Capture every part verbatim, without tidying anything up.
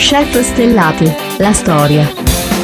Chef Stellati, la storia.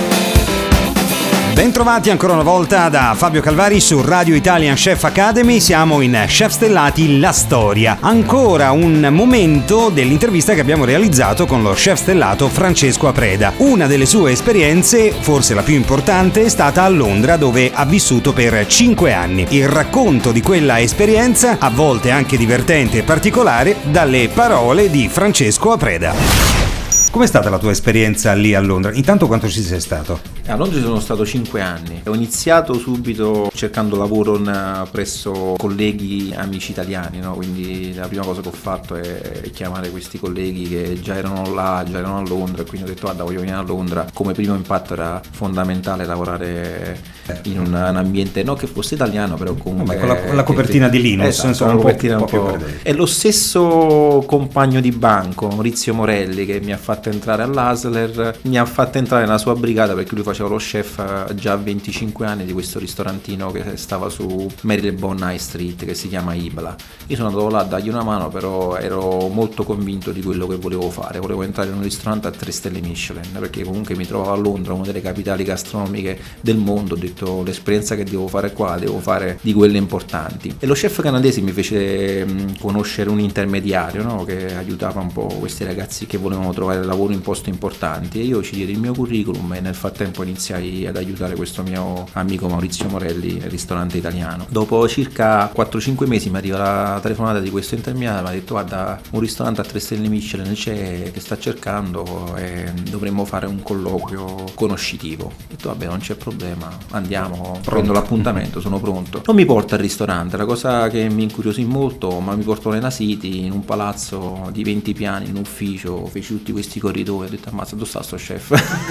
Bentrovati ancora una volta da Fabio Calvari su Radio Italian Chef Academy. Siamo in Chef Stellati, la storia. Ancora un momento dell'intervista che abbiamo realizzato con lo chef stellato Francesco Apreda. Una delle sue esperienze, forse la più importante, è stata a Londra, dove ha vissuto per cinque anni. Il racconto di quella esperienza, a volte anche divertente e particolare, dalle parole di Francesco Apreda. Com'è stata la tua esperienza lì a Londra? Intanto quanto ci sei stato? A Londra ci sono stato cinque anni. Ho iniziato subito cercando lavoro presso colleghi, amici italiani, no? Quindi la prima cosa che ho fatto è chiamare questi colleghi che già erano là, già erano a Londra, e quindi ho detto guarda, voglio venire a Londra. Come primo impatto era fondamentale lavorare in un, un ambiente, no che fosse italiano, però comunque... Vabbè, con la, con la copertina che, di Linus, esatto, insomma, un po', un po' più po'. È lo stesso compagno di banco, Maurizio Morelli, che mi ha fatto entrare all'Asler, mi ha fatto entrare nella sua brigata perché lui faceva lo chef già a venticinque anni di questo ristorantino che stava su Marylebone High Street, che si chiama Ibla. Io sono andato là a dargli una mano, però ero molto convinto di quello che volevo fare. Volevo entrare in un ristorante a tre stelle Michelin, perché comunque mi trovavo a Londra, una delle capitali gastronomiche del mondo. Ho detto l'esperienza che devo fare qua devo fare di quelle importanti. E lo chef canadese mi fece mh, conoscere un intermediario, no? Che aiutava un po' questi ragazzi che volevano trovare lavoro in posti importanti, e io ci diedi il mio curriculum e nel frattempo iniziai ad aiutare questo mio amico Maurizio Morelli nel ristorante italiano. Dopo circa quattro cinque mesi mi arriva la telefonata di questo intermediario, mi ha detto guarda, un ristorante a tre stelle Michelin c'è che sta cercando e dovremmo fare un colloquio conoscitivo. Ho detto vabbè, non c'è problema, andiamo, pronto. Prendo l'appuntamento, sono pronto. Non mi porta al ristorante, la cosa che mi incuriosì molto, ma mi portò nella City, in un palazzo di venti piani, in un ufficio, feci tutti questi corridoi, ho detto ammazza, dove sta sto chef?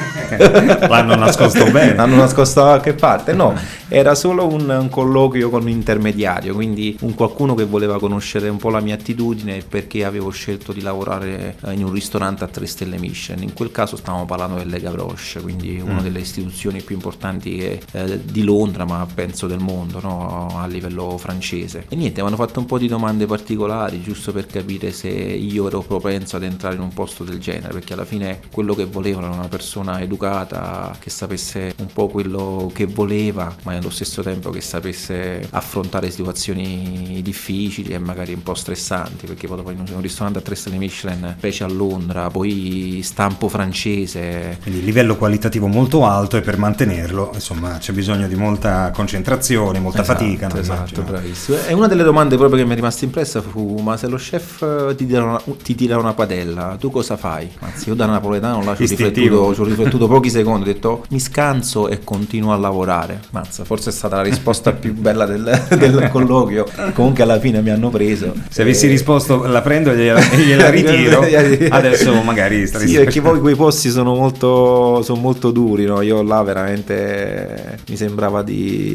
L'hanno nascosto bene. L'hanno nascosto da qualche parte? No, era solo un, un colloquio con un intermediario, quindi un qualcuno che voleva conoscere un po' la mia attitudine, perché avevo scelto di lavorare in un ristorante a tre stelle Michelin. In quel caso stavamo parlando del Le Gavroche, quindi una mm. delle istituzioni più importanti che, eh, di Londra, ma penso del mondo, no? A livello francese. E niente, mi hanno fatto un po' di domande particolari, giusto per capire se io ero propenso ad entrare in un posto del genere, perché alla fine quello che volevano era una persona educata, che sapesse un po' quello che voleva, ma allo stesso tempo che sapesse affrontare situazioni difficili e magari un po' stressanti, perché poi dopo in un ristorante a tre stelle Michelin, specie a Londra, poi stampo francese, quindi livello qualitativo molto alto, e per mantenerlo insomma c'è bisogno di molta concentrazione, molta esatto, fatica, no? Esatto, bravissimo. E una delle domande proprio che mi è rimasta impressa fu: ma se lo chef ti tira una, ti tira una padella, tu cosa fai? Anzi, io da napoletano là ci ho riflettuto, ci ho riflettuto pochi secondi, ho detto mi scanso e continuo a lavorare. Mazza, forse è stata la risposta più bella del, del colloquio. Comunque alla fine mi hanno preso. Se avessi e... risposto la prendo e gliela, e gliela ritiro, adesso magari starei sì, perché poi quei posti sono molto sono molto duri, no? Io là veramente mi sembrava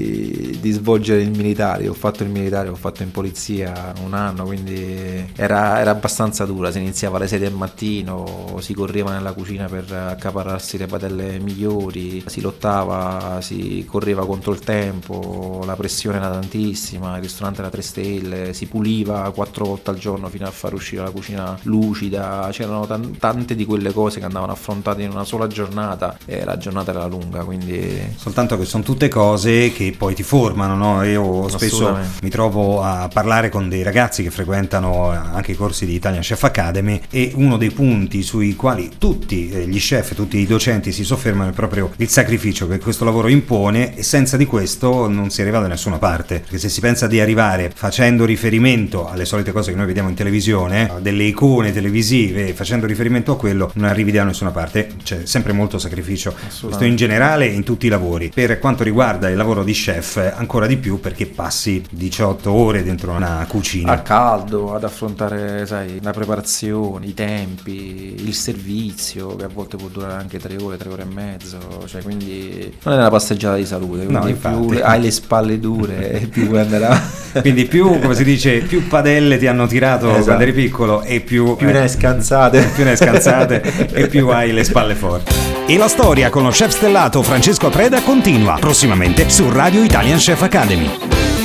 di, di svolgere il militare. Ho fatto il militare, ho fatto in polizia un anno, quindi era, era abbastanza dura. Si iniziava alle sei del mattino, si correva nella cucina per accaparrarsi le padelle migliori, si lottava, si correva contro il tempo, la pressione era tantissima, il ristorante era tre stelle, si puliva quattro volte al giorno fino a far uscire la cucina lucida. C'erano t- tante di quelle cose che andavano affrontate in una sola giornata, e la giornata era lunga, quindi... Soltanto che sono tutte cose che poi ti formano, no? Io spesso mi trovo a parlare con dei ragazzi che frequentano anche i corsi di Italian Chef Academy, e uno dei punti sui quali tutti gli chef, tutti i docenti si soffermano è proprio il sacrificio che questo lavoro impone, e senza di questo non si arriva da nessuna parte. Perché se si pensa di arrivare facendo riferimento alle solite cose che noi vediamo in televisione, delle icone televisive, facendo riferimento a quello, non arrivi da nessuna parte. C'è sempre molto sacrificio, questo in generale in tutti i lavori. Per quanto riguarda il lavoro di chef ancora di più, perché passi diciotto ore dentro una cucina a caldo ad affrontare, sai, la preparazione, i tempi, il servizio, che a volte può durare anche tre ore, tre ore e mezzo, cioè quindi non è una passeggiata di salute, quindi no, più hai le spalle dure e più puoi andare a... quindi più, come si dice, più padelle ti hanno tirato, esatto, quando eri piccolo, e più più eh, ne hai scansate più ne hai scansate e più hai le spalle forti. E la storia con lo chef stellato Francesco Apreda continua prossimamente su Radio Italian Chef Academy.